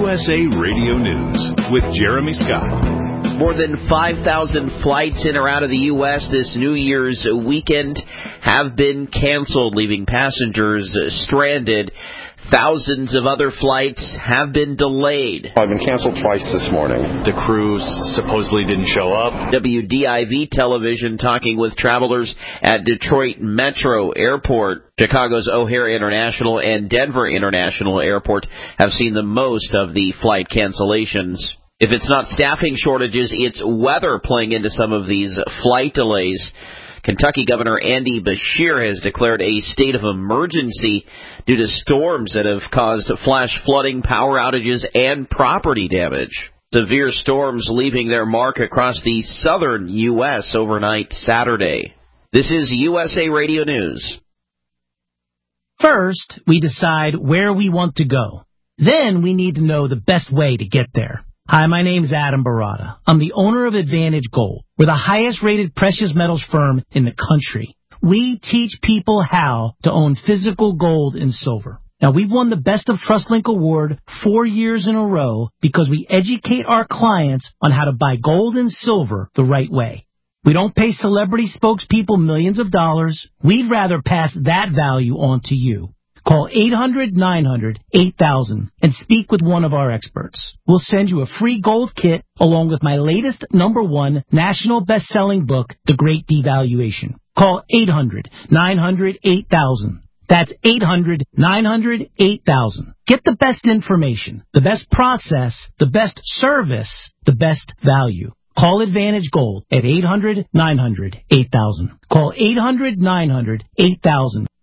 USA Radio News with Jeremy Scott. More than 5,000 flights in or out of the U.S. this New Year's weekend have been canceled, leaving passengers stranded. Thousands of other flights have been delayed. I've been canceled twice this morning. The crews supposedly didn't show up. WDIV television talking with travelers at Detroit Metro Airport. Chicago's O'Hare International and Denver International Airport have seen the most of the flight cancellations. If it's not staffing shortages, it's weather playing into some of these flight delays. Kentucky Governor Andy Beshear has declared a state of emergency due to storms that have caused flash flooding, power outages, and property damage. Severe storms leaving their mark across the southern U.S. overnight Saturday. This is USA Radio News. First, we decide where we want to go. Then we need to know the best way to get there. Hi, my name's Adam Barata. I'm the owner of Advantage Gold. We're the highest-rated precious metals firm in the country. We teach people how to own physical gold and silver. Now, we've won the Best of TrustLink Award 4 years in a row because we educate our clients on how to buy gold and silver the right way. We don't pay celebrity spokespeople millions of dollars. We'd rather pass that value on to you. Call 800-900-8000 and speak with one of our experts. We'll send you a free gold kit along with my latest #1 national best-selling book, The Great Devaluation. Call 800-900-8000. That's 800-900-8000. Get the best information, the best process, the best service, the best value. Call Advantage Gold at 800-900-8000. Call 800-900-8000.